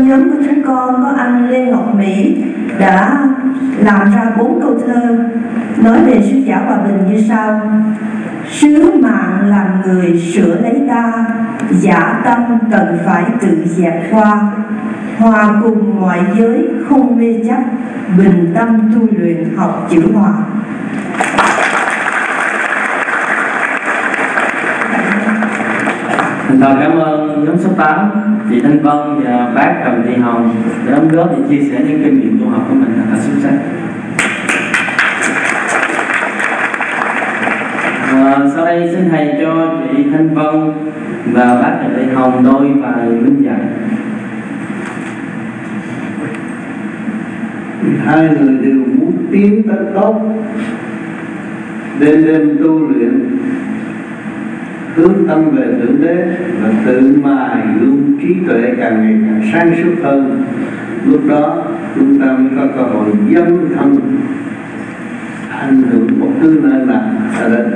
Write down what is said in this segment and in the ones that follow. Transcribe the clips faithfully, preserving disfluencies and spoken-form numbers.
nhóm của chúng con có anh Lê Ngọc Mỹ đã làm ra bốn câu thơ nói về sứ giả hòa bình như sau: sứ mạng làm người sửa lấy ta, giả tâm cần phải tự dẹp qua, hòa cùng ngoại giới không mê chấp, bình tâm tu luyện học chữ hòa. Mình thật cảm ơn nhóm số tám, chị Thanh Vân và bác Trần Thị Hồng đã đóng góp và chia sẻ những kinh nghiệm tu học của mình thật là xuất sắc. À, sau đây xin thầy cho chị Thanh Vân và bác Trần Thị Hồng đôi bài minh dạy. Hai người đều muốn tiến tới tốt, đêm đêm tu luyện, hướng tâm về thượng đế và tự mài luôn trí tuệ càng ngày càng sáng suốt hơn. Lúc đó chúng ta mới có cơ hội dấn thân ảnh hưởng một thứ nơi nào sẽ đến.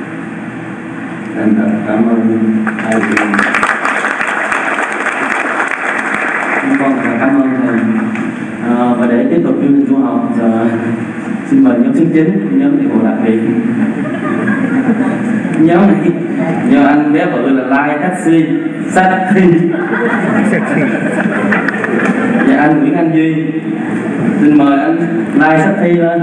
Em thật cảm ơn hai vị. Chúng con cảm ơn thầy. À, và để tiếp tục chương trình tu học, à, xin mời nhóm số chín, nhóm thầy bộ đặc biệt. Nhóm này nhờ anh bé bự là like taxi sát thi. Và anh Nguyễn Anh Duy, xin mời anh like sát thi lên.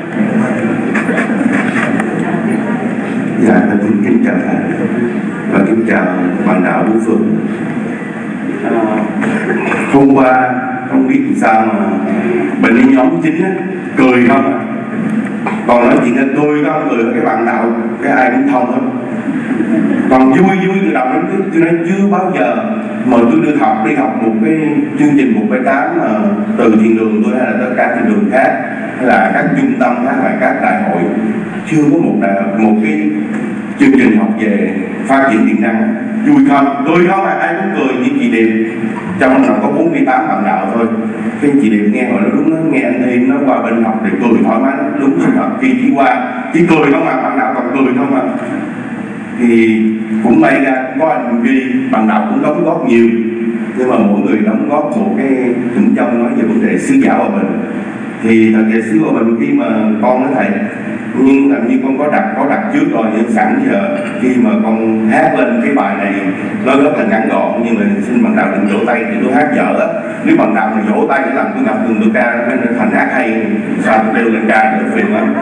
Dạ, xin kính chào thầy và kính chào bạn đạo Vũ Phượng. À, hôm qua không biết làm sao mà bệnh nhân nhóm chính á, cười không à. Còn nói chuyện là tôi có cười cái bạn đạo cái ai cũng thông hết. Còn vui vui từ đầu đến cuối, tôi nói chưa bao giờ mà tôi được học đi học một cái chương trình một bảy tám mà từ thiền đường tôi hay là tất cả thiền đường khác hay là các trung tâm khác là các đại hội, chưa có một đại một cái chương trình học về phát triển tiềm năng. Vui không, tôi không mà ai cũng cười như chị Điệp. Trong nó có bốn mươi tám bạn đạo thôi. Cái chị Điệp nghe hỏi nó đúng, nó nghe anh Thêm nó qua bên học thì cười thoải mái, đúng sự thật. Khi chỉ qua chỉ cười không mà bạn đạo còn cười không mà. Thì cũng may ra có anh Duy bạn đạo cũng đóng góp nhiều, nhưng mà mỗi người đóng góp một cái chuẩn trong nói về vấn đề sứ giả hòa bình. Thì thật về sứ hòa bình khi mà con nói thầy, nhưng làm như con có đặt có đặt trước rồi, nhưng sẵn giờ khi mà con hát lên cái bài này nó rất là ngắn gọn, nhưng mà xin bạn đạo đừng vỗ tay thì tôi hát dở á. Nếu bạn đạo mà vỗ tay để làm tôi ngập ngừng tôi ca nó thành hát hay, sao tôi đều lên ca được phiền lắm.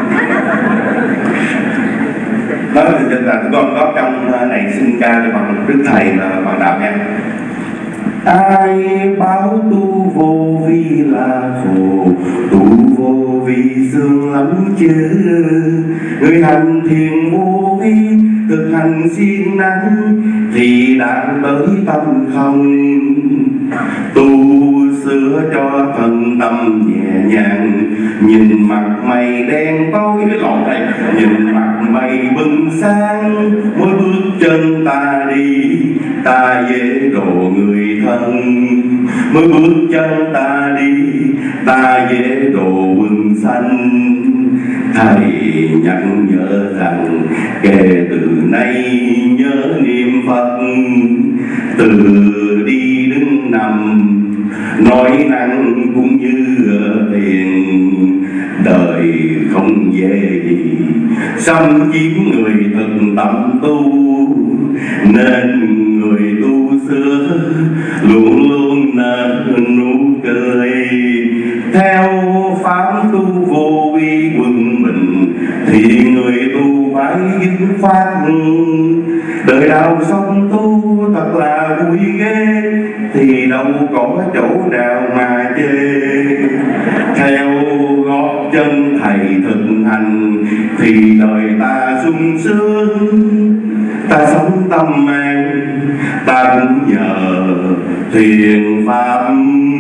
Đó thì chân là con góp trong này xin ca cho bằng đức thầy là bạn đạo nha. Ai báo tu vô vi là khổ, tu vô vi sướng lắm chứ. Người hành thiền vô vi, thực hành siêng năng thì đạt tới tâm không. Tu sửa cho thân tâm nhẹ nhàng, nhìn mặt mày đen tối lộn thầy, nhìn mặt mày bừng sáng, mỗi bước chân ta đi ta dễ độ người thân. Mỗi bước chân ta đi ta dễ độ quần sanh. Thầy nhắc nhở rằng kể từ nay nhớ niệm Phật, từ đi đứng nằm nói năng cũng như tiền. Đời không dễ gì xâm chiếm người thực tâm tu, nên người tu xưa luôn luôn nở nụ cười. Theo pháp tu vô vi quân bình thì người tu phải dứt khoát. Đời đạo sống tu thật là vui ghê, thì đâu có chỗ nào mà chê. Theo gót chân thầy thực hành thì đời ta sung sướng. Ta sống tâm an, ta cũng nhờ thiền pháp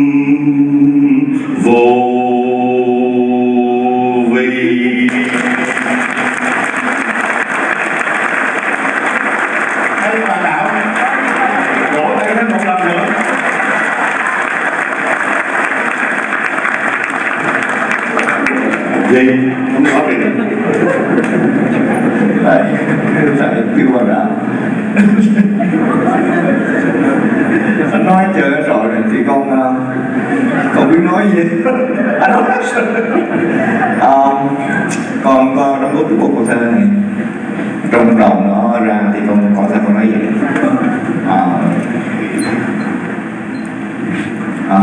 vô vi. Thấy bà đạo vỗ tay thêm một lần nữa. Gì? Không có gì nữa. Đấy, lại kêu bà đạo. Nói chơi rồi thì con gì anh nói um, con con đóng góp của câu thơ này trong đầu nó ra thì con con thơ con nói vậy. À, à,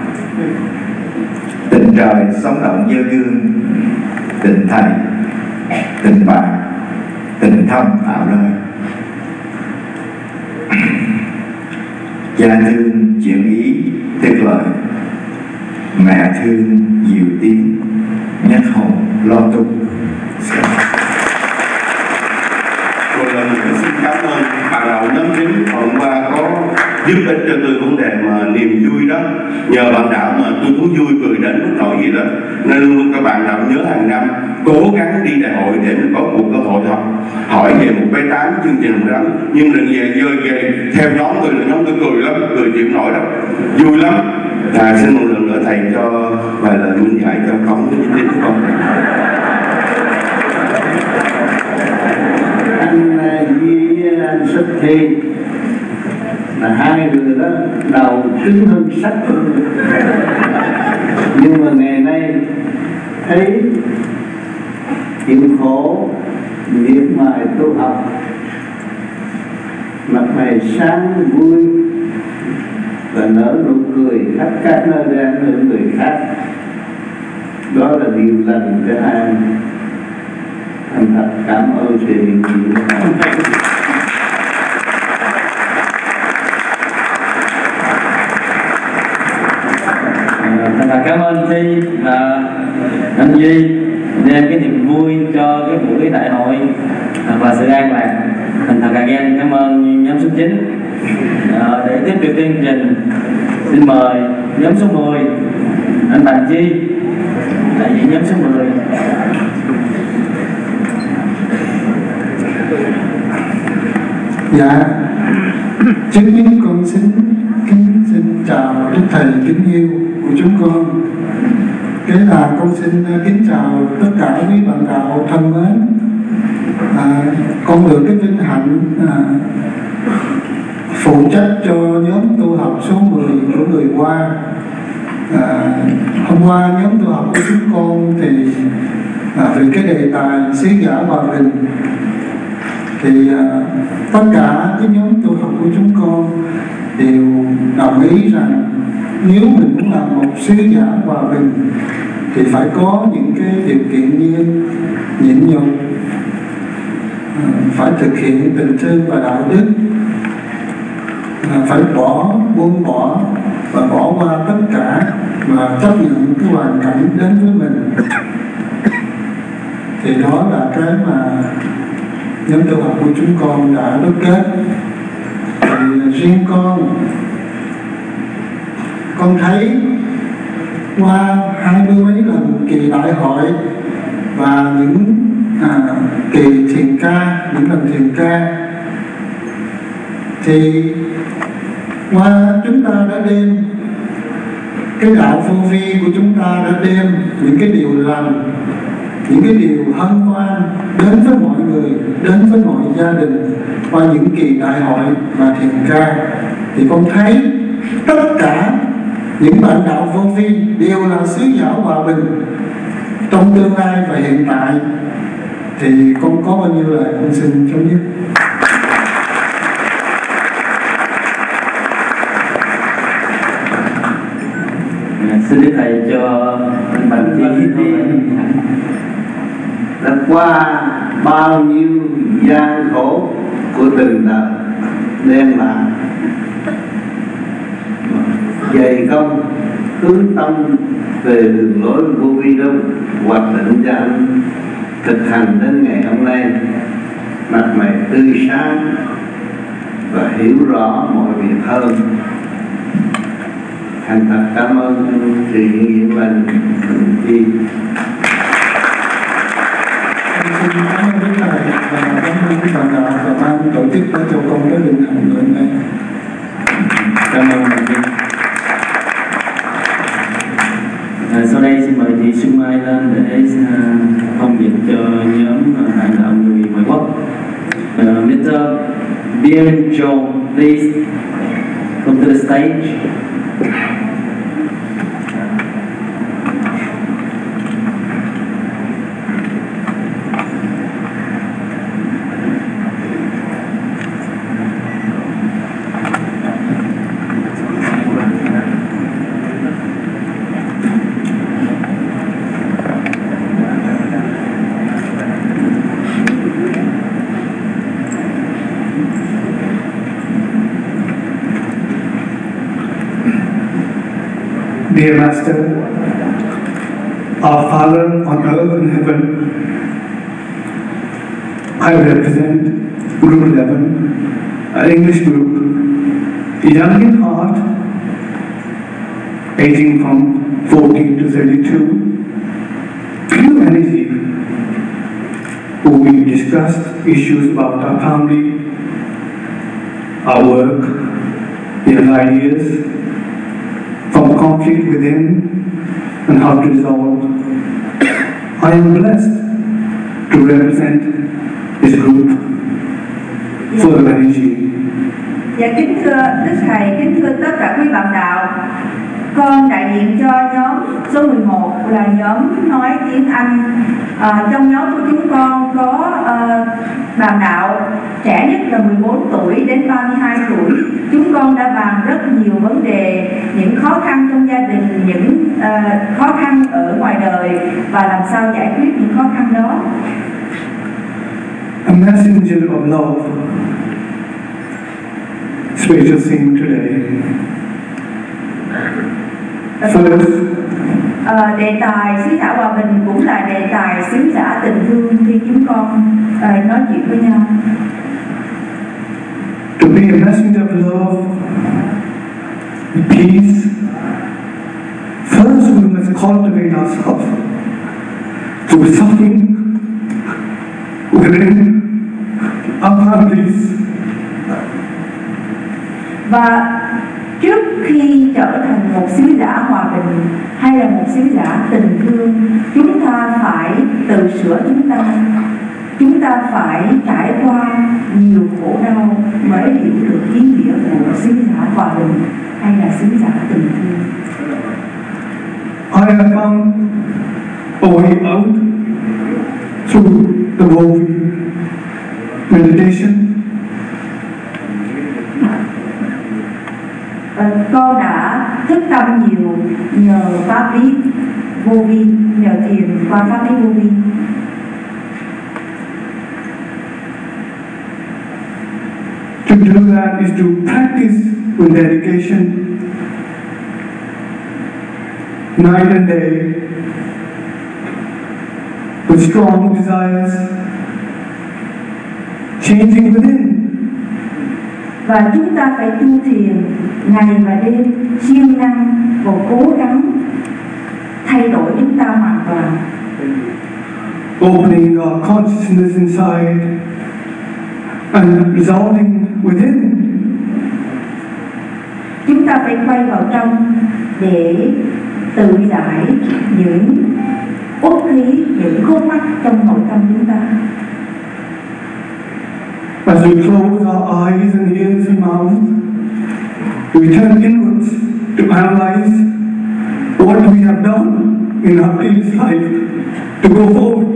tình trời sống động gieo gương, tình thầy, tình bạn, tình thâm tạo nơi. Cha thương chuyện ý tuyệt lời, mẹ thương dịu tiếng nhắc hồn lo tu. Một lần nữa xin cảm ơn bạn đạo nhóm chính hôm qua có giúp ích cho tôi vấn đề mà niềm vui đó. Nhờ bạn đạo mà tôi cũng vui cười đến mức nỗi gì đó. Nên luôn luôn các bạn đạo nhớ hàng năm cố gắng đi đại hội để mình có một cơ hội học hỏi về một cái tám chương trình đó. Nhưng lần về giờ về theo nhóm tôi là nhóm tôi cười lắm, cười chịu nổi lắm, vui lắm. À, xin một lần nữa thầy cho vài lời minh dạy cho con với chính của con. Anh Duy, anh Sách Thi là hai người đó đầu cứng hơn sắt, nhưng mà ngày nay thấy chịu khổ miệt mài tu học, mặt mày sáng vui và nở nụ cười khắp các nơi để ảnh hưởng người khác. Đó là điều lành cho hai anh. Thành thật cảm ơn sự hiện diện của anh. Thành thật cảm ơn Thi và anh Duy đem cái niềm vui cho cái buổi đại hội và sự an lạc. Thành thật again cảm ơn nhóm số chín. À, để tiếp tục chương trình xin mời nhóm số mười anh Thành Chi đại diện nhóm số mười. Dạ, trước tiên con xin kính xin chào đức thầy kính yêu của chúng con. Kế là con xin kính chào tất cả quý bạn đạo thân mến. À, con được cái vinh hạnh à, phụ trách cho nhóm tu học số mười của người Hoa. À, hôm qua nhóm tu học của chúng con thì à, về cái đề tài sứ giả hòa bình thì à, tất cả cái nhóm tu học của chúng con đều đồng ý rằng nếu mình muốn làm một sứ giả hòa bình thì phải có những cái điều kiện như nhịn nhục, à, phải thực hiện tình thương và đạo đức, à, phải bỏ buông bỏ và bỏ qua tất cả và chấp nhận cái hoàn cảnh đến với mình. Thì đó là cái mà nhóm tu học của chúng con đã đúc kết. Thì riêng con con thấy qua hai mươi mấy lần kỳ đại hội và những à, kỳ thiền ca, những lần thiền ca thì qua chúng ta đã đem cái đạo vô vi của chúng ta đã đem những cái điều lành, những cái điều hân hoan đến với mọi người, đến với mọi gia đình qua những kỳ đại hội và thiền ca. Thì con thấy tất cả những bạn đạo vô vi đều là sứ giả hòa bình trong tương lai và hiện tại. Thì con có bao nhiêu lời con xin chấm dứt. Xin Đức Thầy cho anh Bằng Chi đã qua bao nhiêu gian khổ của từng đời đem lại dày công hướng tâm về đường lối vô vi đâu hoạch định cho anh thực hành đến ngày hôm nay mặt mày tươi sáng và hiểu rõ mọi việc hơn. Thành thật cảm ơn sự hiện diện của anh Chi. Xin cảm ơn Đức Thầy và cảm ơn các bạn đạo và ban tổ chức đã cho con cái linh hạnh ngày hôm nay. Cảm ơn bạn Chi. À, sau đây xin mời chị Xuân Mai lên để uh, thông dịch cho nhóm uh, bạn đạo người ngoại quốc. Uh, mít tơ Bien Joe, please come to the stage. Dear Master, our Father on earth and heaven, I represent Group eleven, an English group, young in heart, aging from fourteen to thirty-two, pure energy, who we discussed issues about our family, our work, young ideas, from conflict within and how to resolve. I am blessed to represent this group full of energy. Dạ kính thưa Đức Thầy, kính thưa tất cả quý bạn đạo, con đại diện cho nhóm số mười một là nhóm nói tiếng Anh. À, trong nhóm của chúng con có uh, bạn đạo trẻ nhất là mười bốn tuổi đến ba mươi hai tuổi. Chúng con đã bàn rất nhiều vấn đề, những khó khăn trong gia đình, những uh, khó khăn ở ngoài đời và làm sao giải quyết những khó khăn đó. A messenger of love, spiritual theme today. First, uh, đề tài sứ giả hòa bình cũng là đề tài sứ giả tình thương khi chúng con uh, nói chuyện với nhau. to be a messenger of love, peace, first we must cultivate ourselves through suffering within our families. Và trước khi trở thành một sứ giả hòa bình hay là một sứ giả tình thương, chúng ta phải tự sửa chúng ta. Chúng ta phải trải qua nhiều khổ đau mới hiểu được ý nghĩa của sứ giả hòa bình hay là sứ giả tình thương. I have found a way out through the Wovi meditation. Ờ, con đã thức tâm nhiều nhờ pháp lý vô vi, nhờ thiền qua pháp lý vô vi. To do that is to practice with dedication, night and day, with strong desires, changing within. Và chúng ta phải tu thiền ngày và đêm, siêng năng và cố gắng thay đổi chúng ta hoàn toàn. Opening our consciousness inside and resolving within. Chúng ta phải quay vào trong để tự giải những uất khí, những khúc mắc trong nội tâm chúng ta. As we close our eyes and ears and mouths, we turn inwards to analyze what we have done in our previous life to go forward.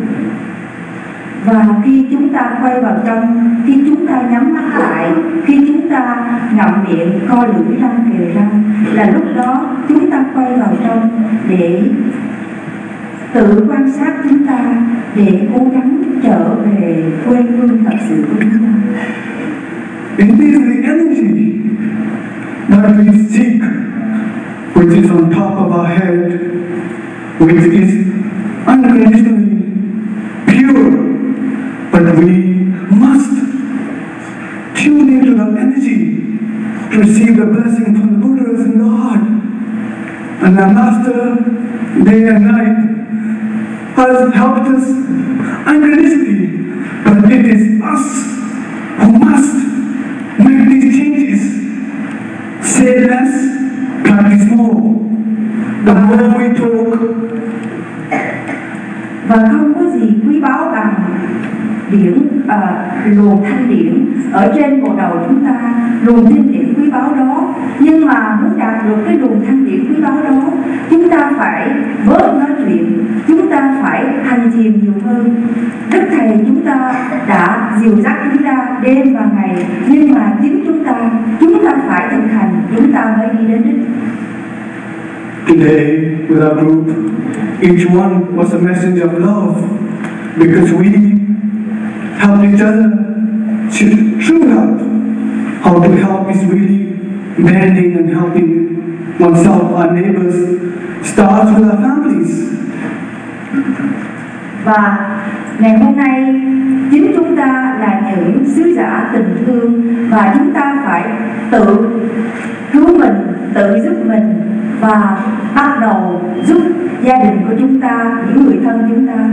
Và khi chúng ta quay vào trong, khi chúng ta nhắm mắt lại, khi chúng ta ngậm miệng, co lưỡi răng kề răng, là lúc đó chúng ta quay vào trong để tự quan sát chúng ta, để cố gắng trở về quê hương thật sự của chúng ta. It is the energy that we seek, which is on top of our head, which is unconditionally pure, but we must tune into that energy to receive the blessing from the Buddhas and God. And our Master, day and night, has helped us unconditionally, but it is us who must make these changes. Say less, practice more. The more we talk, và không có gì quý báu bằng điển uh, luồng thanh điển ở trên bộ đầu chúng ta, luồng thanh điển quý báu đó. Nhưng mà muốn đạt được cái luồng thanh điển quý báu đó, chúng ta phải bớt nói chuyện, chúng ta phải hành thiền nhiều hơn. Đức Thầy chúng ta đã dìu dắt chúng ta đêm và ngày, nhưng mà chính chúng ta chúng ta phải thực hành, chúng ta mới đi đến đích. today with our group, each one was a messenger of love because we helped each other. True help. How to help is really bending and helping oneself, our neighbors, starts with our families. Và ngày hôm nay chính chúng ta là những sứ giả tình thương, và chúng ta phải tự cứu mình, tự giúp mình và bắt đầu giúp gia đình của chúng ta, những người thân chúng ta.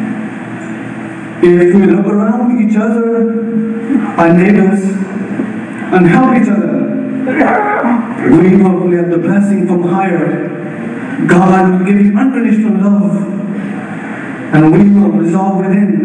If we look around each other, our neighbors, and help each other, we will have the blessing from higher. God will give you unconditional love, and we will resolve within.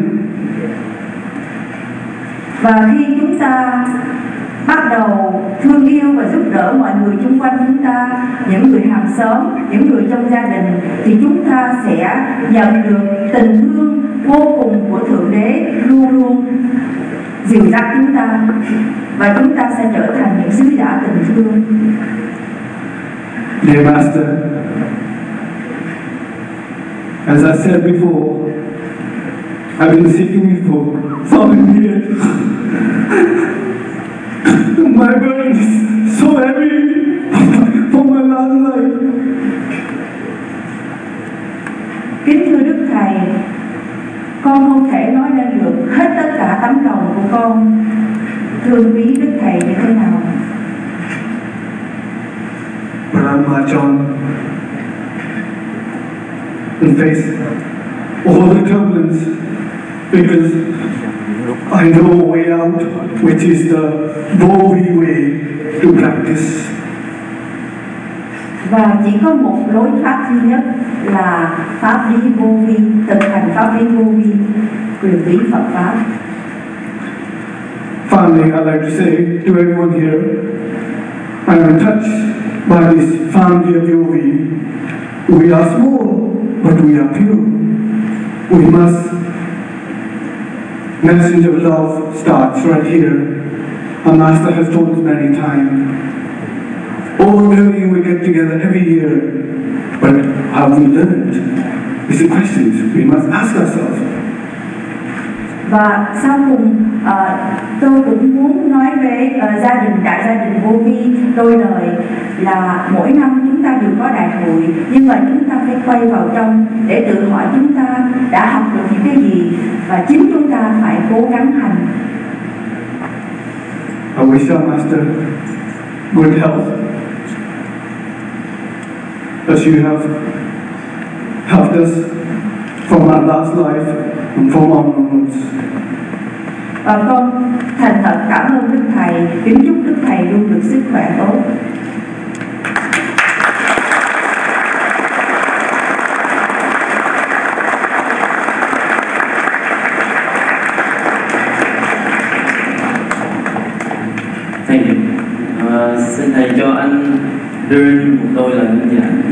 Và khi chúng ta bắt đầu thương yêu và giúp đỡ mọi người xung quanh chúng ta, những người hàng xóm, những người trong gia đình, thì chúng ta sẽ nhận được tình thương vô cùng của Thượng Đế luôn luôn dìu dắt chúng ta, và chúng ta sẽ trở thành những sứ giả tình thương. Dear Master, as I said before, I've been seeking you for so many years. My burden is so heavy for my last life. Kính thưa Đức Thầy, con không thể nói lên được hết tất cả tấm lòng của con thương quý Đức Thầy như thế nào. But I march on and face all the turbulence because I know a way out, which is the Bovi way to practice. Và chỉ có một lối thoát duy nhất là pháp lý vô vi, thực hành pháp lý vô vi, quyền bí Phật pháp. Finally, I'd like to say to everyone here, I am touched by this family of Yogi. We are small, but we are pure. We must. Message of love starts right here. Our Master has told us many times. All of you we get together every year, but have we learned? These are questions we must ask ourselves. Và sau cùng uh, tôi cũng muốn nói với uh, gia đình, đại gia đình Vô Vi đôi lời là mỗi năm chúng ta đều có đại hội, nhưng mà chúng ta phải quay vào trong để tự hỏi chúng ta đã học được những cái gì, và chính chúng ta phải cố gắng hành. I wish our Master good health, as you have helped us from our last life and from our moments. Và con thành thật cảm ơn Đức Thầy, kính chúc Đức Thầy luôn được sức khỏe tốt. Thank you. Uh, xin thầy cho anh đưa một đôi lời nhận dạng.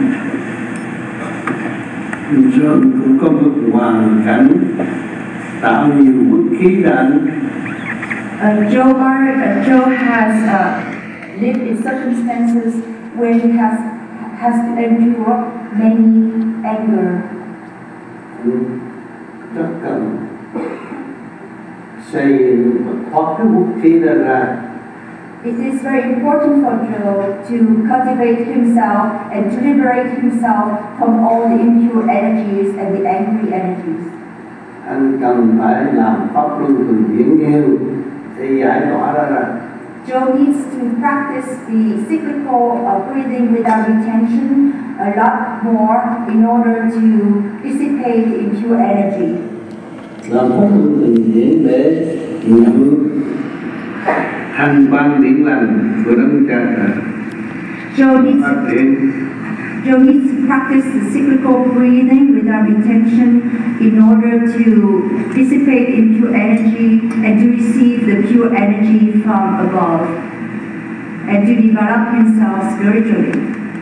John cũng có một hoàn cảnh tạo nhiều bức khí đạn. Uh, Joe, Bar, uh, Joe has uh, lived in circumstances where he has has endured many anger. Rất cần xây và thoát cái bức khí đó ra. It is very important for Joe to cultivate himself and to liberate himself from all the impure energies and the angry energies. Anh cần phải làm pháp luân thường chuyển nhiều để giải tỏa ra ra. Joe needs to practice the cyclical uh, breathing without retention a lot more in order to dissipate the impure energy. Làm pháp luân thường chuyển để nhận thành ban điển lành của Đấng Cha Trời. Joe needs Phát to triển Joe needs to practice the cyclical breathing without retention in order to dissipate impure energy and to receive the pure energy from above and to develop himself spiritually.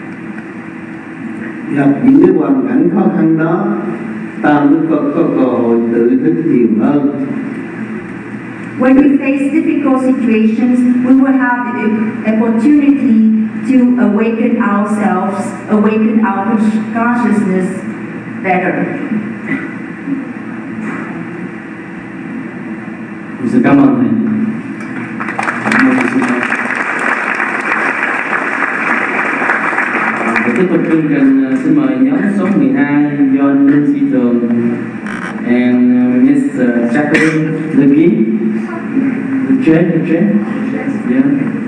gặp những cái hoàn cảnh khó khăn đó, ta mới có, có cơ hội tự thức nhiều hơn. When we face difficult situations, we will have the opportunity to awaken ourselves, awaken our consciousness better. Xin cảm ơn thầy. tiếp tục chương trình, uh, xin mời nhóm số mười hai do Linh Sĩ Tường and uh, Miss uh, Jacqueline Legui. The trend, the trend. Yeah.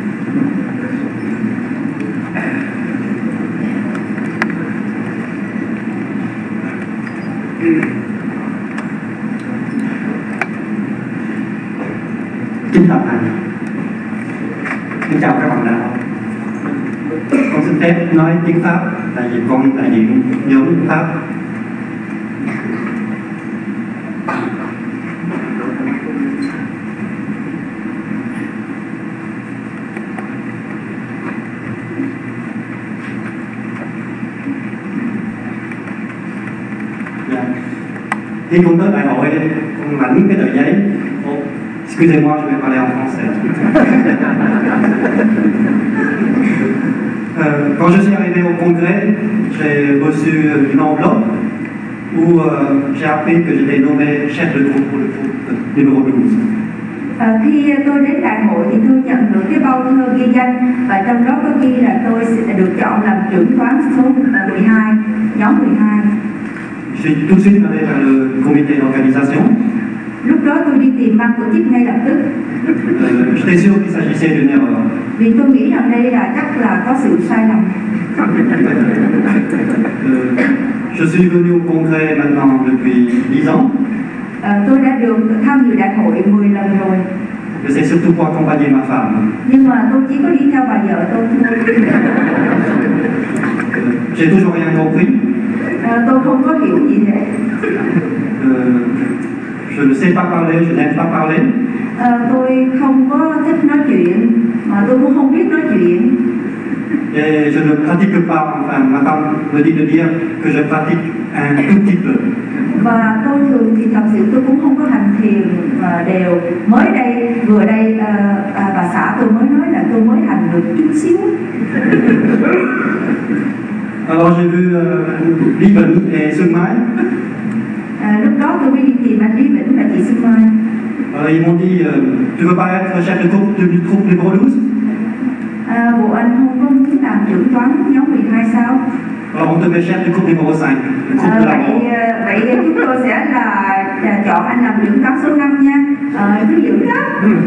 Kính chào thầy, kính chào các bạn đạo. Con xin phép nói tiếng Pháp tại vì con đại diện nhóm Pháp. Dạ. Khi con tới đại hội, con lãnh cái tờ giấy. Excusez-moi, je vais parler en français. euh, quand je suis arrivé au congrès, j'ai reçu une enveloppe où euh, j'ai appris que j'étais nommé chef de groupe pour le groupe numéro douze. À, khi tôi đến đại hội thì tôi nhận được cái bao thơ ghi danh và trong đó có ghi là tôi sẽ được chọn làm trưởng toán số mười hai, nhóm mười hai. J'ai tout de suite allé vers le comité d'organisation. Lúc đó tôi đi tìm ban tổ chức ngay lập tức. Euh, J'étais sûr qu'il s'agissait d'une erreur. Vì tôi nghĩ rằng đây là chắc là có sự sai lầm. Euh, je suis venu au congrès maintenant depuis dix ans. À, tôi đã được tham dự đại hội mười lần rồi. Je sais surtout pour accompagner ma femme. Nhưng mà tôi chỉ có đi theo bà vợ tôi thôi. Euh, J'ai toujours rien compris. À, tôi không có hiểu gì hết. Euh, je ne sais pas parler, je n'aime pas parler. À, tôi không có thích nói chuyện, mà tôi cũng không biết nói chuyện. Et je ne pratique pas, enfin ma femme me dit de dire que je pratique un tout petit peu. Và tôi thường thì thật sự tôi cũng không có hành thiền mà đều. Mới đây, vừa đây à, à, bà xã tôi mới nói là tôi mới hành được chút xíu. Alors j'ai vu euh, Lieben et Xuân Mai. À, lúc đó tôi mới đi tìm anh Lý Vĩnh và chị Xuân Mai. Alors ils m'ont dit, euh, tu veux pas être chef de groupe du groupe numéro douze? À, bộ anh không có muốn làm trưởng toán nhóm mười hai sao? Alors on te met chef du groupe numéro cinq, le groupe À, de la vậy, mort. vậy chúng tôi sẽ là, là chọn anh làm trưởng toán số năm nha. À, thứ dữ đó.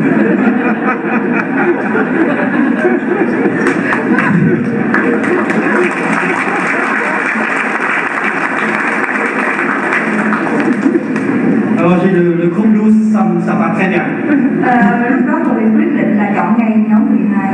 Alors j'ai le, le groupe douze, ça, me- ça va très bien. À, lúc đó tôi quyết định là chọn ngay nhóm mười hai.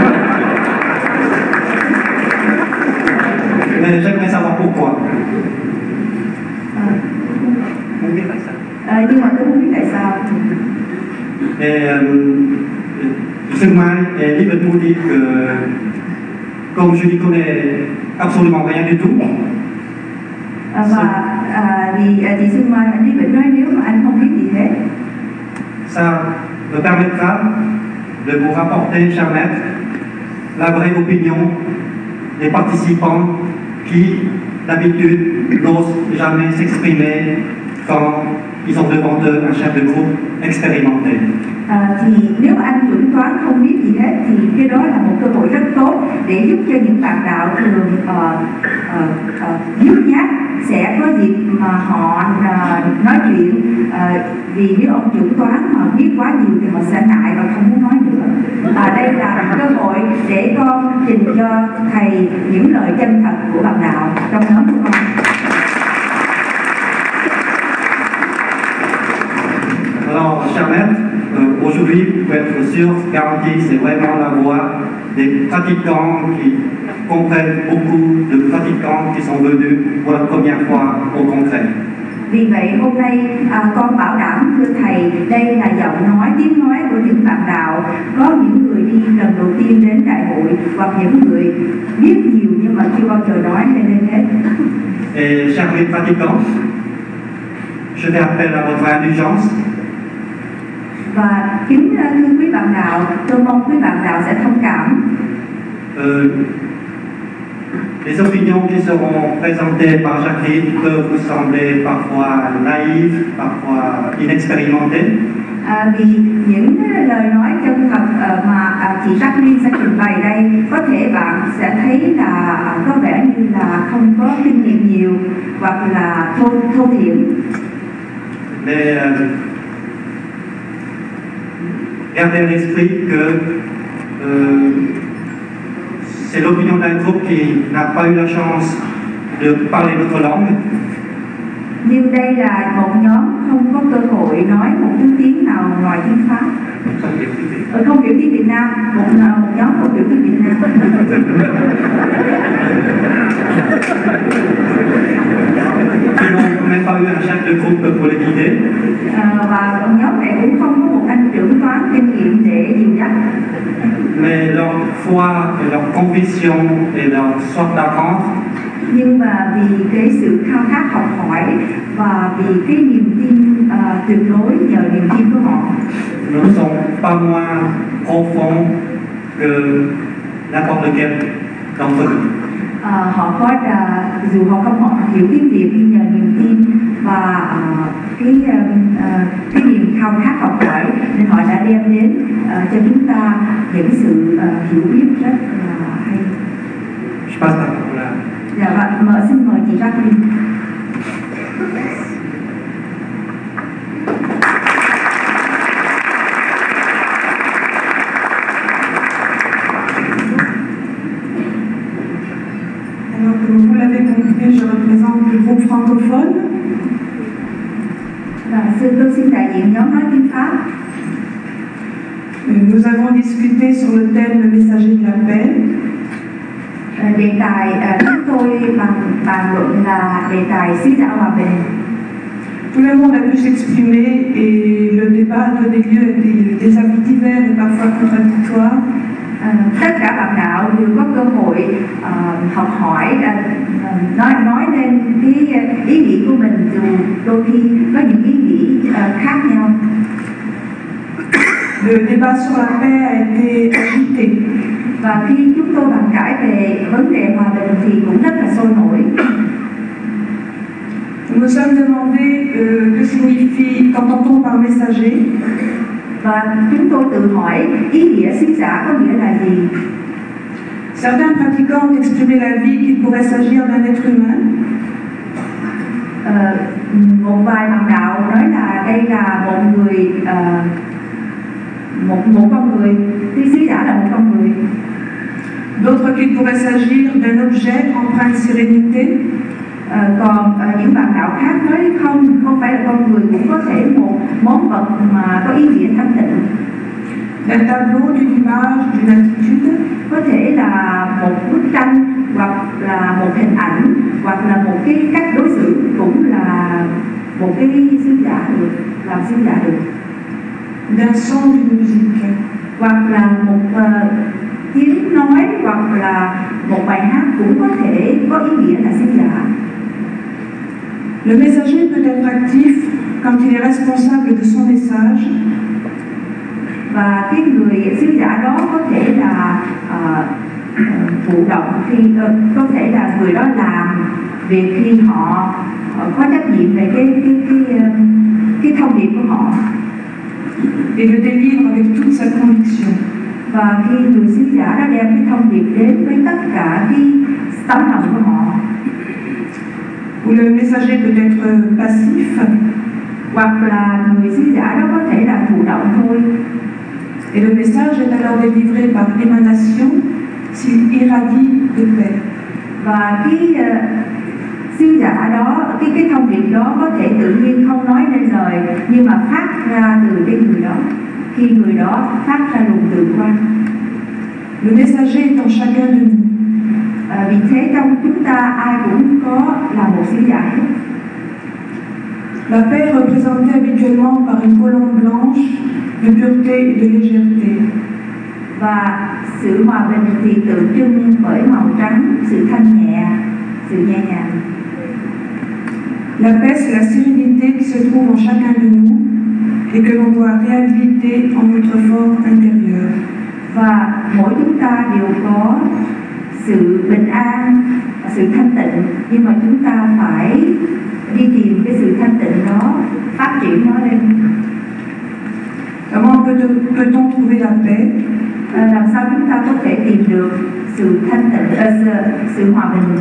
Mais j'aimerais savoir pourquoi. À, Không biết tại sao. à, nhưng mà tôi không biết tại sao. Et euh, Xuân Mai et Lieben m'ont dit que comme je n'y connais absolument rien du tout, À, và à, vì à, chị Xuân Mai và anh Lý Vĩnh nói nếu mà anh không biết gì hết, ça me permettra de vous rapporter, cher maître, la vraie opinion des participants qui, d'habitude, n'osent jamais s'exprimer quand ils ont devant eux un chef de groupe expérimenté. à, thì nếu mà anh chuẩn toán không biết gì hết thì cái đó là một cơ hội rất tốt để giúp cho những bạn đạo thường uh, uh, uh, nhút nhát sẽ có dịp mà họ uh, nói chuyện, uh, vì nếu ông chuẩn toán mà biết quá nhiều thì họ sẽ ngại và không muốn nói nữa. À, đây là cơ hội để con trình cho thầy những lời chân thật của bạn đạo trong nhóm của con. Alors, cher maître, euh, aujourd'hui, pour être sûr, garanti, c'est vraiment la voix des pratiquants qui comprennent beaucoup de pratiquants qui sont venus pour la première fois au congrès. Vì vậy hôm nay à, con bảo đảm thưa thầy, đây là giọng nói, tiếng nói của những bạn đạo. Có những người đi lần đầu tiên đến đại hội hoặc những người biết nhiều nhưng mà chưa bao giờ nói hay lên hết. Et chers mes pratiquants, je fais appel à votre indulgence. Và kính à, thưa quý bạn đạo, tôi mong quý bạn đạo sẽ thông cảm. Euh, les opinions qui seront présentées par Jacqueline peuvent vous sembler parfois naïves, parfois inexpérimentées. À, vì những lời nói chân thật à, mà à, chị Jacqueline sẽ trình bày đây. Có thể bạn sẽ thấy là có vẻ như là không có kinh nghiệm nhiều hoặc là thô, thô thiển. Mais euh, gardez à l'esprit que euh, c'est l'opinion d'un groupe qui n'a pas eu la chance de parler notre langue. Nhưng đây là một nhóm không có cơ hội nói một thứ tiếng nào ngoài tiếng Pháp. Ờ, không hiểu tiếng Việt Nam, một, một nhóm không hiểu tiếng Việt Nam. Ils n'ont même pas eu un chef de groupe pour les guider. À, và nhóm này cũng không có một anh trưởng toán kinh nghiệm để dìu dắt. Mais leur foi, et leur conviction et leur soif d'apprendre, Nhưng mà vì cái sự khao khát học hỏi và vì cái niềm tin uh, tuyệt đối nhờ niềm tin của họ ne sont pas moins profonds que n'importe lequel d'entre nous. uh, họ có uh, dù họ không họ hiểu tiếng Việt nhưng nhờ niềm tin và uh, cái uh, uh, cái niềm khao khát học hỏi nên họ đã đem đến uh, cho chúng ta những sự uh, hiểu biết rất là hay. Je passe la parole à Dạ vâng, mời xin mời chị Jacqueline. Alors, comme vous l'avez compris, je représente le groupe francophone. Và sư tôi xin đại diện nhóm nói tiếng Pháp. Nous avons discuté sur le thème le messager de la paix. Đề tài uh, chúng tôi bàn bàn luận là đề tài sứ giả hòa bình. Tout le monde a pu s'exprimer et le débat a donné lieu à des, des avis divers et parfois contradictoires. Uh, tất cả bạn đạo đều có cơ hội uh, học hỏi, uh, nói nói lên cái uh, ý nghĩ của mình, dù đôi khi có những ý nghĩ uh, khác nhau. Le débat sur la paix a été agité. Và khi chúng tôi bàn cãi về vấn đề hòa bình thì cũng rất là sôi nổi. Nous nous sommes demandé euh, que signifie, qu'entend-on par messager? Và chúng tôi tự hỏi ý nghĩa sứ giả có nghĩa là gì? Certains pratiquants ont exprimé l'avis qu'il pourrait s'agir d'un être humain. Uh, một vài bạn đạo nói là đây là một người, uh, một một con người, cái sứ giả là một con người. D'autres qu'il pourrait s'agir d'un objet empreint de sérénité. Uh, còn uh, những bạn đạo khác nói không, không phải là con người, cũng có thể một món vật mà có ý nghĩa thánh tịnh. D'un tableau, d'une image, d'une attitude. Có thể là một bức tranh, hoặc là một hình ảnh, hoặc là một cái cách đối xử, cũng là một cái sứ giả được, làm sứ giả được. D'un son, d'une musique. Hoặc là một uh, tiếng nói, hoặc là một bài hát cũng có thể có ý nghĩa là sứ giả. Le messager peut être actif quand il est responsable de son message. Và cái người sứ giả đó có thể là uh, thụ động khi uh, có thể là người đó làm việc khi họ uh, có trách nhiệm về cái cái cái uh, cái thông điệp của họ. Et le délivre avec toute sa conviction. Và khi người sứ giả đó đem cái thông điệp đến với tất cả cái tấm lòng của họ. Ou le messager peut être passif. Hoặc là người sứ giả đó có thể là thụ động thôi. Et le message est alors délivré par émanation s'il irradie de paix. Và cái uh, sứ giả đó, cái cái thông điệp đó có thể tự nhiên không nói nên lời, nhưng mà phát ra từ cái người đó, khi người đó phát ra luồng từ quan. Le messager est en chacun de nous. À, vì thế trong chúng ta ai cũng có là một sứ giả hết. La paix est représentée habituellement par une colombe blanche de pureté et de légèreté. Và sự hòa bình thì tượng trưng bởi màu trắng, sự thanh nhẹ, sự nhẹ nhàng. La paix, c'est la sérénité qui se trouve en chacun de nous et que l'on doit réhabiliter en notre fort intérieur. Và mỗi chúng ta đều có sự bình an, sự thanh tịnh, nhưng mà chúng ta phải đi tìm cái sự thanh tịnh đó, phát triển nó lên. Comment peut- peut-on trouver la paix? À, làm sao chúng ta có thể tìm được sự thanh tịnh, à, sự, sự hòa bình?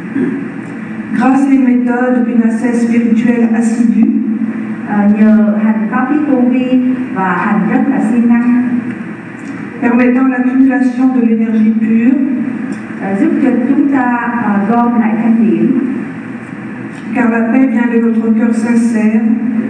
Grâce à une méthode, une ascèse spirituelle assidue, À, nhờ hành pháp lý vô vi và hành rất là siêng năng, permettant l'accumulation de l'énergie pure, à, giúp cho chúng ta à, gom lại thanh điển. car la paix vient de notre cœur sincère,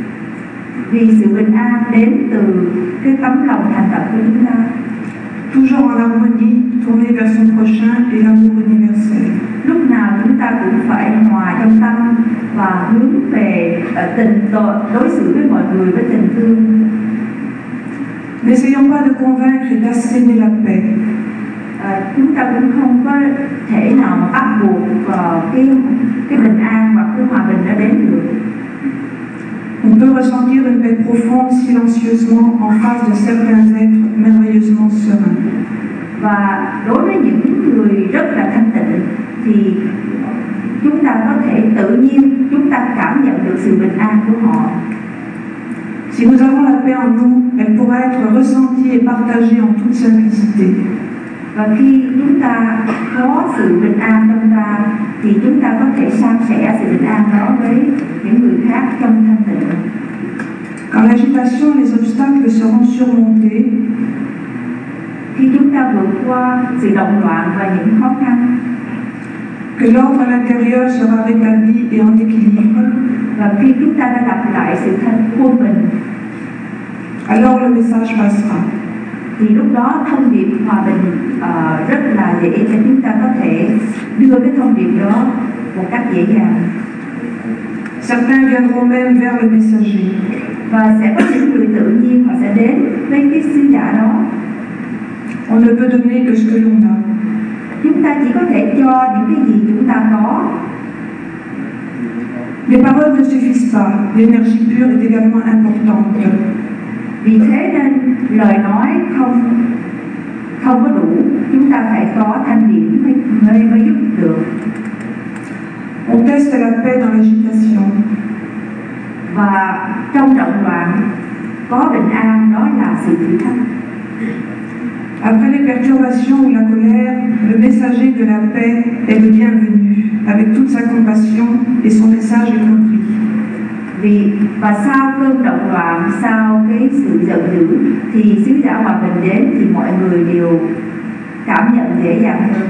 Vì sự bình an đến từ cái tấm lòng thành thật của chúng ta, toujours en harmonie, tournée vers son prochain et l'amour universel. lúc nào chúng ta cũng phải hòa trong tâm và hướng về uh, tình tội, đối xử với mọi người với tình thương. N'essayons pas de convaincre et d'asséner la paix. À, chúng ta cũng không có thể nào mà áp buộc vào cái cái bình an hoặc cái hòa bình đã đến được. On peut ressentir une paix profonde silencieusement en face de certains êtres merveilleusement sereins. Và đối với những người rất là thanh tịnh thì chúng ta có thể tự nhiên chúng ta cảm nhận được sự bình an của họ. Si nous avons la paix en nous, elle pourra être ressentie et partagée en toute simplicité. Và khi chúng ta có sự bình an trong ta thì chúng ta có thể san sẻ sự bình an đó với những người khác trong thanh tịnh. Quand l'agitation et les obstacles seront surmontés, Khi chúng ta vượt qua sự động loạn và những khó khăn, que l'ordre à l'intérieur sera rétabli et en équilibre, và khi chúng ta đã lập lại sự thanh quân bình, alors le message passera. thì lúc đó thông điệp hòa bình uh, rất là dễ cho chúng ta có thể đưa cái thông điệp đó một cách dễ dàng. Certains viendront même vers le messager. Và sẽ có những người tự nhiên họ sẽ đến với cái sứ giả đó. On ne peut donner que ce que l'on a. Chúng ta chỉ có thể cho những cái gì chúng ta có. Les paroles ne suffisent pas, l'énergie pure est également importante. Vì thế nên lời nói không không có đủ, chúng ta phải có thanh điển mới, mới, mới giúp được. On teste la paix dans l'agitation. Và trong động loạn có bình an, đó là sự thử thách. Après les perturbations ou la colère, le messager de la paix est le bienvenu, avec toute sa compassion et son message est compris. Vì và sau cơn động loạn, sau cái sự giận dữ thì sứ giả hòa bình đến thì mọi người đều cảm nhận dễ dàng hơn.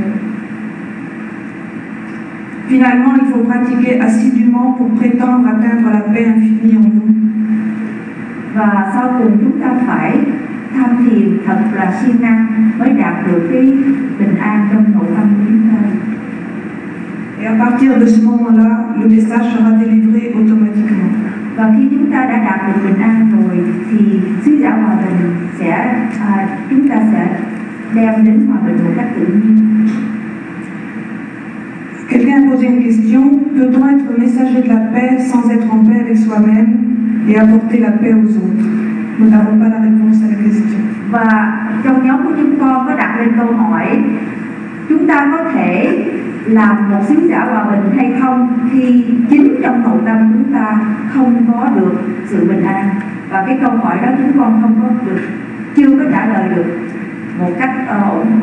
Finalement, il faut pratiquer assidûment pour prétendre atteindre la paix infinie en nous. Và sau cùng chúng ta phải tham thiền thật là siêng năng mới đạt được cái bình an trong nội tâm của chúng ta. Et à partir de ce moment-là, le message sera délivré automatiquement. Và khi chúng ta đã đạt được bình an rồi thì sứ giả hòa bình sẽ à, chúng ta sẽ đem đến hòa bình một cách tự nhiên. Quelqu'un a posé une question, peut-on être messager de la paix sans être en paix avec soi-même et apporter la paix aux autres? Nous n'avons pas la réponse à la question. Và trong nhóm của chúng con có đặt lên câu hỏi, chúng ta có thể làm một sứ giả hòa bình hay không khi chính trong nội tâm chúng ta không có được sự bình an? Và cái câu hỏi đó chúng con không có được, chưa có trả lời được một cách uh, ổn thỏa.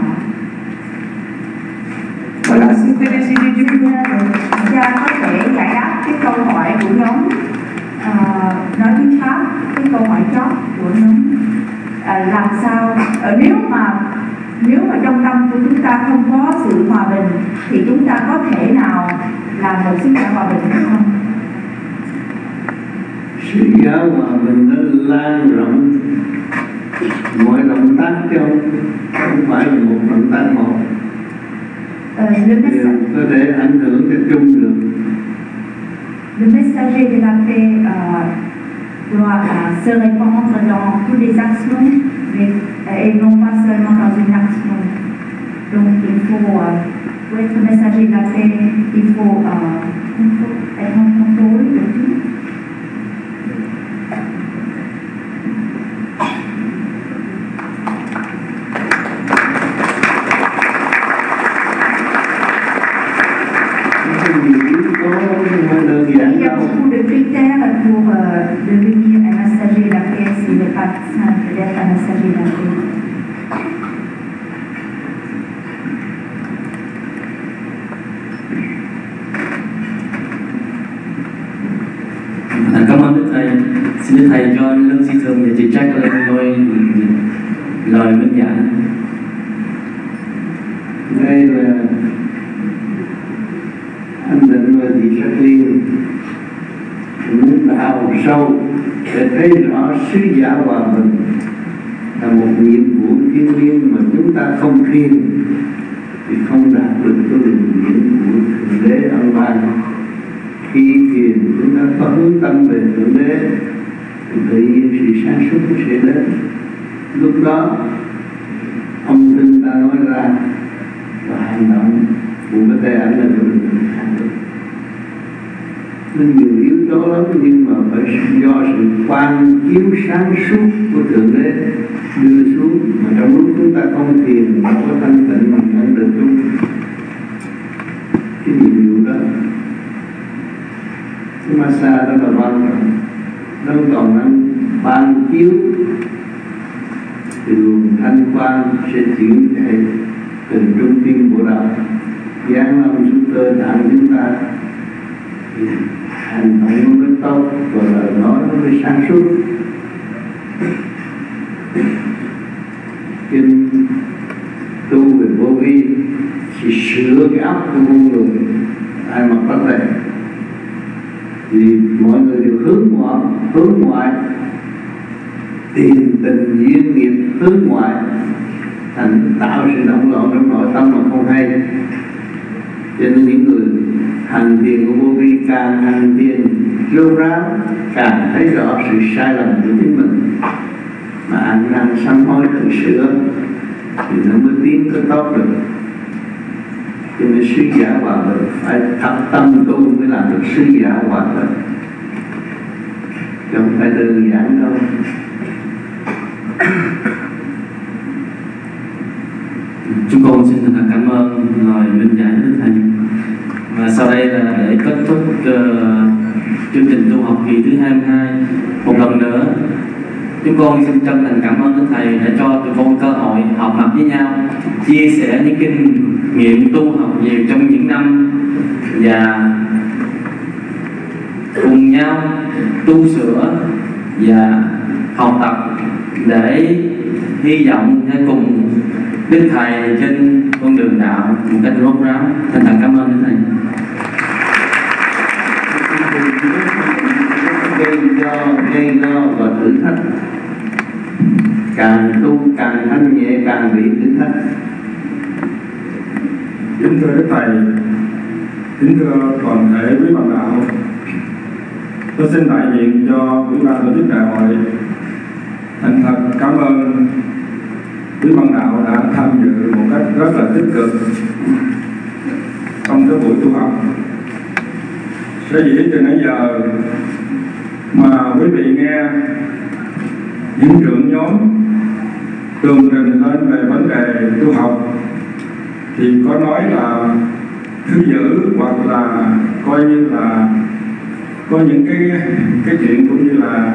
Voilà, c'était les idées du groupe. Cha có thể giải đáp cái câu hỏi của nhóm uh, nói tiếng Pháp, cái câu hỏi chót của nhóm uh, làm sao uh, nếu mà nếu mà trong tâm của chúng ta không có sự hòa bình thì chúng ta có thể nào làm một sứ giả hòa bình hay không? Sứ giả hòa bình nó lan rộng mọi động tác chứ không không phải là một động tác một. Euh, le, Đều messa- có thể ảnh hưởng đến chung được. le messager de la paix euh, doit euh, se répandre dans toutes les actions mais, euh, et non pas seulement dans une action. Donc il faut, euh, pour être messager de la paix, il faut euh, être en contrôle de tout. Il y a beaucoup de critères pour euh, devenir un messager de la paix, ce n'est pas simple d'être un Xin Đức Thầy cho lương sĩ thường để chỉ trách lên tôi lời minh giảng. Đây là anh Định và chị Sắc Liên muốn đào sâu để thấy rõ sứ giả hòa bình là một nhiệm vụ thiêng liêng mà chúng ta không thiêng thì không đạt được cái đường nhiệm vụ Thượng Đế ân ban. Khi thiền chúng ta có hướng tâm về Thượng Đế thì tự nhiên sự sáng suốt sẽ đến. Lúc đó ông tin ta nói ra và hành động cũng có thể ảnh hưởng đến được. Nên nhiều yếu tố lắm nhưng mà phải do sự quan chiếu sáng suốt của Thượng Đế đưa xuống, mà trong lúc chúng ta không thiền không có thanh tịnh mà nhận được chung cái nhiệm vụ đó. Cái massage đó là quan trọng, nó còn năng ban chiếu thì luồng thanh quan sẽ chuyển chạy từ trung tim bộ đầu giáng lâm xuống cơ tạng chúng ta thì hành động nó mới tốt và lời nói nó mới sáng suốt. Kinh tu về vô vi thì sửa cái óc của con người ai mà có thể thì mọi người đều hướng ngoại, hướng ngoại tiền tình duyên nghiệp hướng ngoại thành tạo sự động loạn trong nội tâm mà không hay. Cho nên những người hành thiền của vô vi càng hành thiền rốt ráo càng thấy rõ sự sai lầm của chính mình mà ăn năn sám hối tự sửa thì nó mới tiến tới tốt được. Cho nên sứ giả hòa bình phải thật tâm tu mới làm được sứ giả hòa bình, chứ không phải đơn giản đâu. Chúng con xin thật cảm ơn lời minh giảng Đức Thầy. Và sau đây là để kết thúc uh, chương trình tu học kỳ thứ hai mươi hai một lần nữa, chúng con xin chân thành cảm ơn Đức Thầy đã cho tụi con cơ hội họp mặt với nhau, chia sẻ những kinh nghiệm tu học nhiều trong những năm và cùng nhau tu sửa và học tập để hy vọng sẽ cùng Đức Thầy trên con đường đạo một cách rốt ráo. Thành thật cảm ơn Đức Thầy. Gây do, gây do và thử thách, càng tu càng thanh nhẹ càng bị thử thách. Kính thưa Đức Thầy, kính thưa toàn thể quý bạn đạo, tôi xin đại diện cho Ủy ban tổ chức đại hội thành thật cảm ơn quý bạn đạo đã tham dự một cách rất là tích cực trong cái buổi tu học. Sở dĩ từ nãy giờ mà quý vị nghe những trưởng nhóm tường trình lên về vấn đề tu học thì có nói là thứ dữ hoặc là coi như là có những cái cái chuyện cũng như là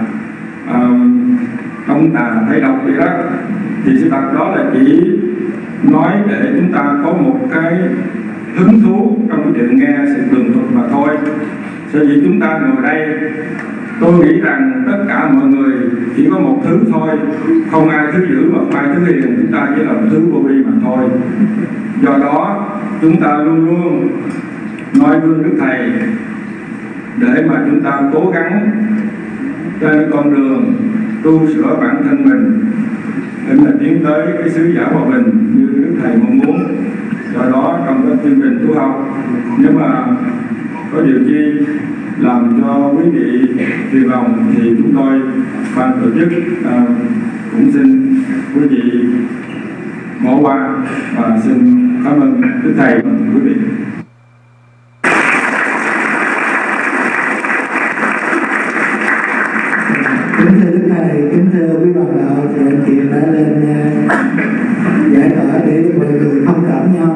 ông tà thấy độc vậy đó, thì sự thật đó là chỉ nói để chúng ta có một cái hứng thú trong cái chuyện nghe sự tường thuật mà thôi. Sở dĩ chúng ta ngồi đây, tôi nghĩ rằng tất cả mọi người chỉ có một thứ thôi, không ai thứ dữ mà không ai thứ hiền, chúng ta chỉ là một thứ vô vi mà thôi. Do đó chúng ta luôn luôn noi gương Đức Thầy để mà chúng ta cố gắng trên con đường tu sửa bản thân mình để mà tiến tới cái sứ giả hòa bình như Đức Thầy mong muốn. Do đó trong các chương trình tu học, nếu mà có điều chi làm cho quý vị phiền lòng thì chúng tôi ban tổ chức uh, cũng xin quý vị bỏ qua và xin cảm ơn Đức Thầy và quý vị. Kính thưa Đức Thầy, kính thưa quý bạn đạo, thì anh chị đã lên uh, giải tỏa để mọi người thông cảm nhau.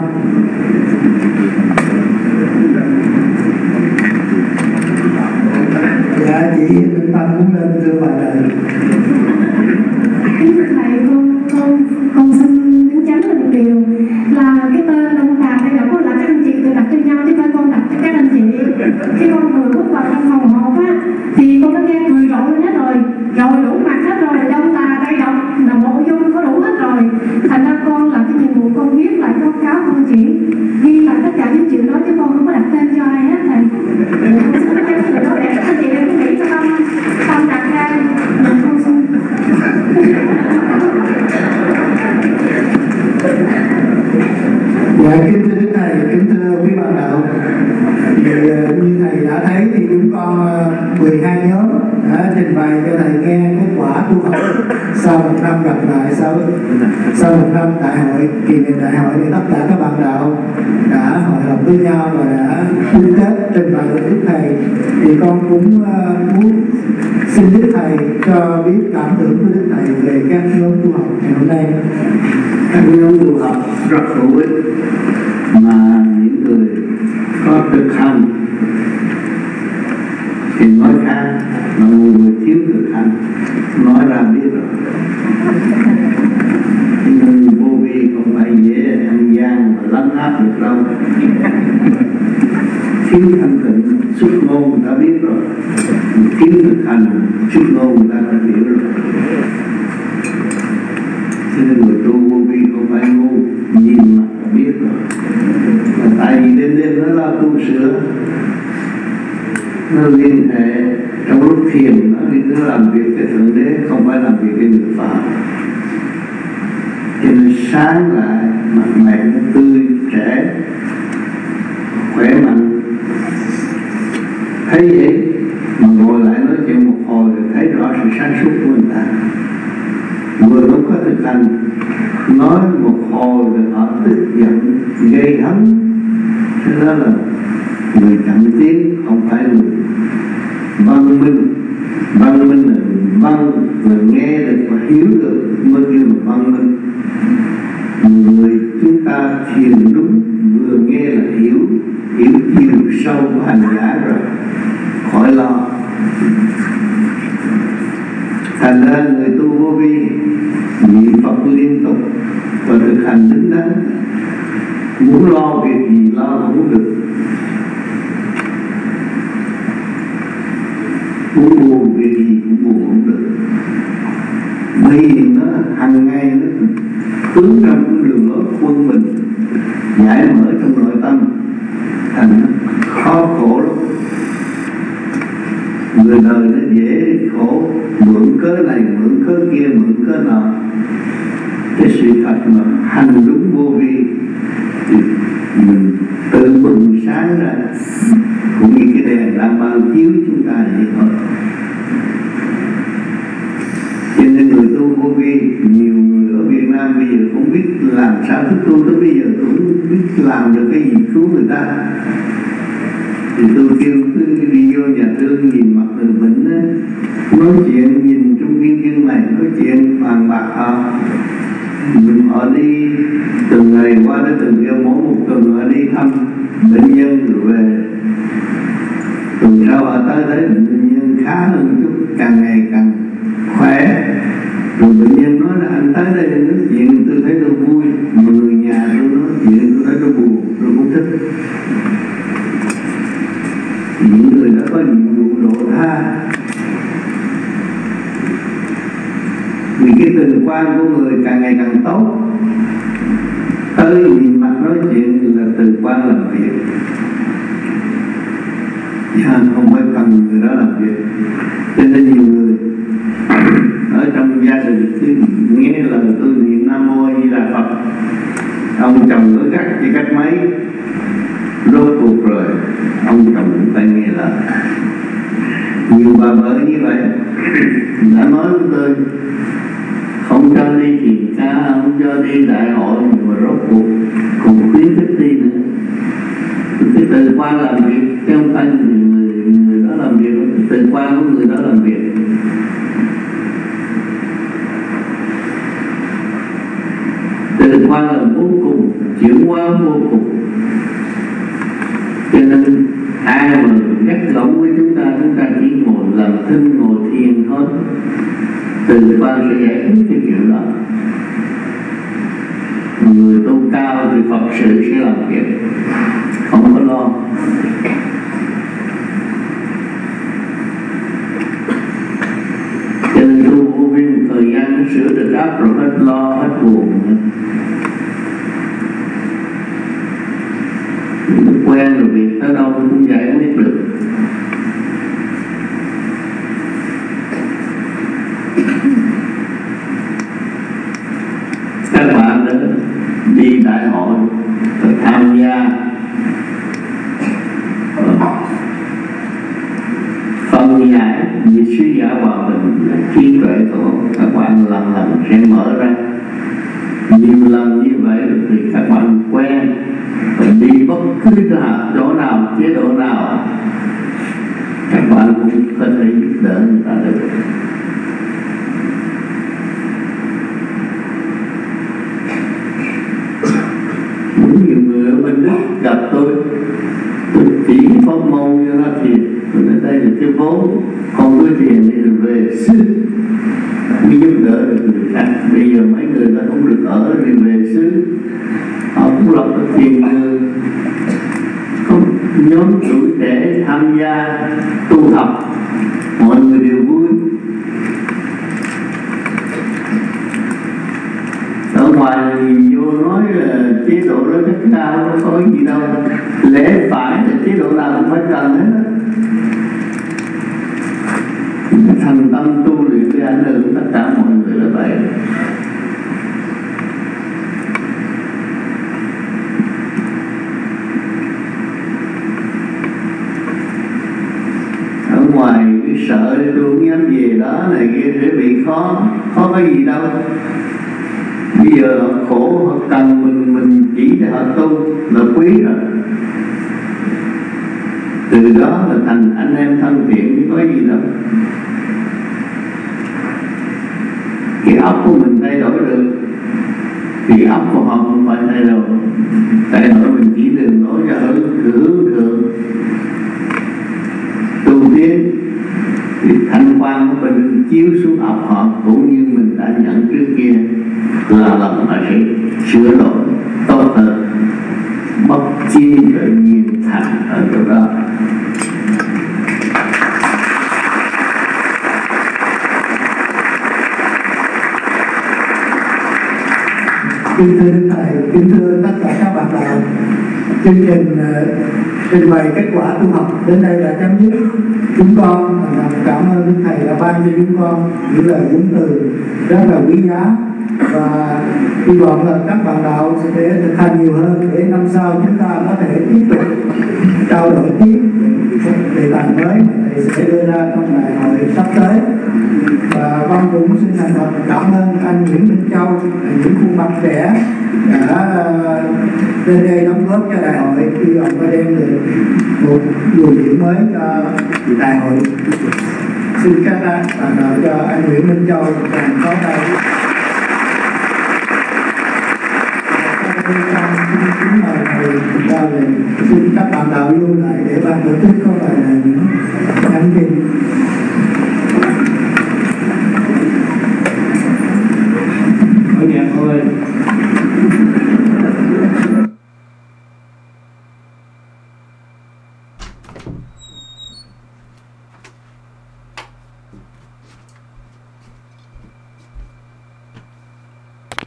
Dạ, chị Minh Tâm muốn lên thưa bà đời. Kính thưa Thầy, con con con xin kính chắn là một điều là cái tên ông Tà hay là có là các anh chị tự đặt cho nhau chứ không phải con đặt cho các anh chị. Khi con vừa bước vào trong phòng họp á thì con đã nghe cười rộ lên hết rồi. kính thưa Đức Thầy, kính thưa quý bạn đạo, thì như Thầy đã thấy thì chúng con mười hai nhóm đã trình bày cho Thầy nghe kết quả tu học sau một năm gặp lại, sau sau một năm đại hội, kỳ niệm đại hội thì tất cả các bạn đạo đã hội họp với nhau và đã liên kết trình bày với Đức Thầy. Thì con cũng uh, muốn xin Đức Thầy cho biết cảm tưởng của Đức Thầy về các nhóm tu học ngày hôm nay. Các nhóm tu học rất hữu ích mà những người có thực hành thì nói khác, mà người thiếu thực hành nói ra biết rồi. Nhưng vô vi không phải dễ ăn gian và lấn áp được đâu. Thiếu thanh tịnh xuất ngôn người ta biết rồi, thiếu thực hành xuất ngôn người ta đã hiểu rồi. Cho nên người tu vô vi không phải ngu, nhìn mặt là biết rồi. Mà tại vì đêm đêm nó là tu sửa, nó liên hệ trong lúc thiền, nó đi nó làm việc với Thượng Đế, không phải làm việc với người Phạm. Cho nên sáng lại, mặt mày nó tươi trẻ, khỏe mạnh. Thấy vậy mà ngồi lại nói chuyện một hồi rồi thấy rõ sự sáng suốt của người ta. Người không có thực hành nói một hồi rồi họ tức giận gây hấn, thế đó là người chậm tiến, không phải người văn minh. Văn minh là văn là nghe được và hiểu được mới kêu là văn minh. Người chúng ta thiền đúng, vừa nghe là hiểu, hiểu chiều sâu của hành giả rồi, khỏi lo. Thành ra người tu vô vi niệm Phật liên tục và thực hành đứng đắn, muốn lo việc gì lo không được, muốn buồn việc gì cũng buồn không được. Bởi vì nó hàng ngày nó hướng trong con đường lối quân mình, giải mở trong nội tâm, thành khó khổ lắm. Người đời nó dễ khổ, mượn cớ này, mượn cớ kia, mượn cớ nọ. Cái sự thật mà hành đúng vô vi thì mình tự bừng sáng ra, cũng như cái đèn đang bao chiếu chúng ta vậy thôi. Cho nên người tu vô vi, nhiều người ở Việt Nam bây giờ không biết làm sao thức tu tới bây giờ, cũng không biết làm được cái gì cứu người ta. Thì tôi kêu cứ đi vô nhà thương nhìn mặt người bệnh á, nói chuyện nhìn trong viên viên này, nói chuyện bàn bạc họ. Họ đi từng ngày qua đến từng kêu mỗi một tuần họ đi thăm bệnh nhân rồi về. Tuần sau họ tới thấy bệnh nhân khá hơn chút, càng ngày càng khỏe. Rồi bệnh nhân nói là anh tới đây nói chuyện tôi thấy tôi vui, mà người nhà tôi nói chuyện tôi thấy tôi buồn, tôi không thích. Những người đã có nhiệm vụ độ tha, vì cái tình quan của người càng ngày càng tốt, tới nhìn mặt nói chuyện là tình quan làm việc, chứ không phải cần người đó làm việc. Cho nên nhiều người ở trong gia đình cứ nghe lời tôi niệm Nam Mô A Di Đà Phật, ông chồng ở gắt chỉ cách mấy, rốt cuộc rồi ông chồng cũng phải nghe lời. Nhiều bà vợ như vậy đã nói với tôi không cho đi thiền ca, không cho đi đại hội, nhưng mà rốt cuộc cũng khuyến khích đi nữa. Cái tự quan làm việc, chứ không phải người, người đó làm việc, tự quan của người đó làm việc. Tự quan là vô cùng, chuyển hóa vô cùng. Cho nên ai mà gắt gỏng với chúng ta, chúng ta chỉ ngồi làm thinh, ngồi thiền thôi. Tự quan sẽ giải quyết cái chuyện đó. Người tu cao thì Phật sự sẽ làm việc, không có lo. Cho nên tu vô vi một thời gian nó sửa được áp rồi hết lo, hết buồn. Nó quen rồi việc tới đâu cũng giải quyết được. Các bạn đã đi đại hội, phải lần lần sẽ mở ra. Nhiều lần như vậy thì các bạn quen, và đi bất cứ nào, chỗ nào, chế độ nào, các bạn cũng có thể giúp đỡ người ta được. Mỗi nhiều người ở bên Đức gặp tôi, tôi chỉ pháp môn cho nó thiền, tôi nói đây là cái vốn con tôi thiền để được về xứ, mới giúp đỡ được người khác. Bây giờ mấy người ta không được ở thì về xứ, họ cũng lập được thiền đường, có nhóm tuổi trẻ tham gia tu học, mọi người đều vui. Ở ngoài vô nói là chế độ đó rất cao, nó có gì đâu, lẽ phải là chế độ nào cũng phải cần hết đó. Thành tâm tu luyện để ảnh hưởng tất cả mọi người là vậy. Ở ngoài cái sợ tôi không dám về đó này kia để bị khó, khó có gì đâu. Bây giờ họ khổ, họ cần mình mình chỉ để họ tu là quý rồi. Từ đó là thành anh em thân thiện, chứ có gì đâu. Cái óc của mình thay đổi được thì óc của họ cũng phải thay đổi. Thay đổi mình chỉ đường nổi ra hướng hướng thượng tu tiến thì thanh quan của mình chiếu xuống óc họ, cũng như mình đã nhận trước kia là lần mà sẽ sửa đổi tốt hơn, bất chi tự nhiên thành ở chỗ đó. Kính thưa Đức Thầy, kính thưa tất cả các bạn đạo, chương trình uh, trình bày kết quả tu học đến đây là chấm dứt. Chúng con uh, cảm ơn Đức Thầy đã ban cho chúng con những lời huấn từ rất là quý giá, và hy vọng là các bạn đạo sẽ thực hành nhiều hơn để năm sau chúng ta có thể tiếp tục trao đổi tiếp đề tài mới mà Thầy sẽ đưa ra trong đại hội sắp tới. Và con cũng xin thành thật cảm ơn anh Nguyễn Minh Châu, những khuôn mặt trẻ đã lên đây đóng góp cho đại hội, hy vọng có đem được một luồng điệu mới cho đại hội. Xin các bạn đạo cho anh Nguyễn Minh Châu càng có tay. Xin các bạn đạo lưu lại để ban tổ chức